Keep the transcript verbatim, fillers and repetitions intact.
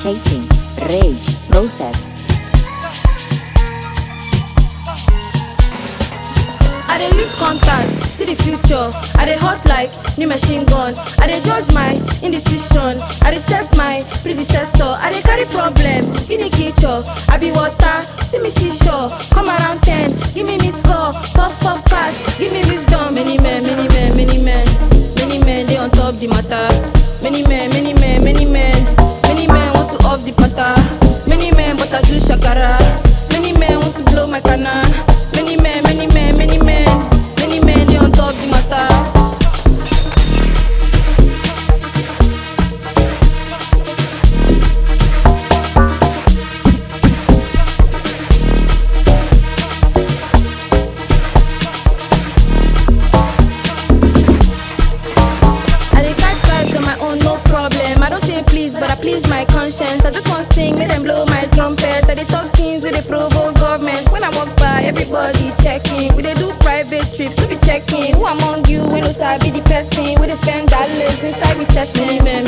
initiating rage process. I dey use contacts, see the future. I dey hot like new machine gun. I dey judge my indecision. I dey set my predecessor. I dey carry problem, in the kitchen. I be water, see me seashore. Come around ten, give me miss call. Puff puff pass, give me wisdom. Many men, many men, many men, many men they on top the matter. Many men, many men, many men, many men want to off the patter. Many men but I do shakara. Many men want to blow my canna. Many men, many men, many men, many men they on top the matter. I dey catch vibes on my own, no problem. I don't say please, but I please my conscience. I just want to sing, make them blow my trumpet. I dey talk things with the provoke government. When I walk by, everybody checking. We dey do private trips, we be checking. Who among you when no sabi the person? We dey spend dollars inside recession. Many men,